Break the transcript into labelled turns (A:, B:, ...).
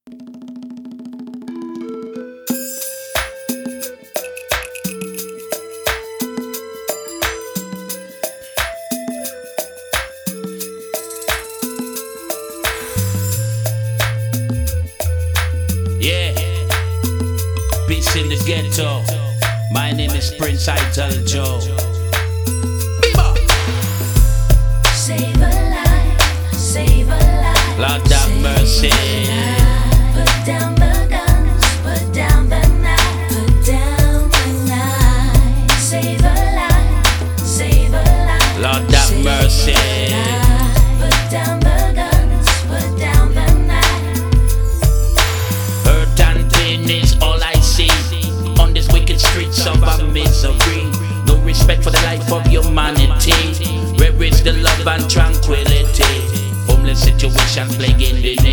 A: Yeah, peace in the ghetto. My name is Prince Idol Joe.
B: Save a life, save a life.
A: Lord have mercy.
B: Put down the guns, put down the knife, put down the knife. Save a life, save a life.
A: Lord have mercy.
B: Put down the guns, put down the knife.
A: Hurt and pain is all I see on these wicked streets of our misery. No respect for the life of humanity. Where is the love and tranquility? Homeless situation plaguing the nation.